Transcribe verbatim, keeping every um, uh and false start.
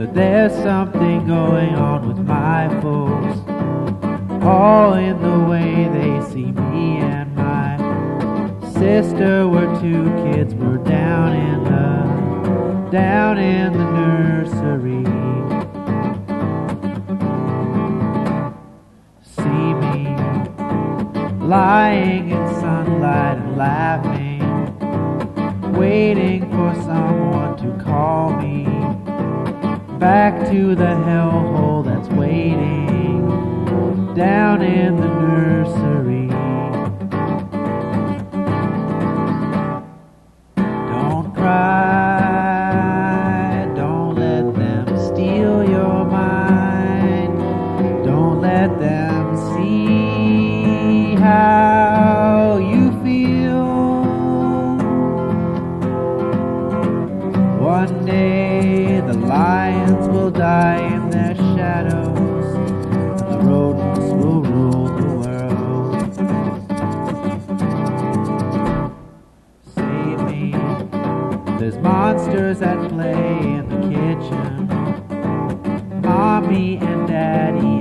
But there's something going on with my folks, all in the way they see me and my sister. We're two kids, we're down in the, down in the nursery. See me lying in sunlight and laughing, waiting for someone to call me back to the hellhole that's waiting down in the nursery. Don't cry, don't let them steal your mind, don't let them see how you feel. One day the lions will die in their shadows, and the rodents will rule the world. Save me, there's monsters at play in the kitchen. Mommy and Daddy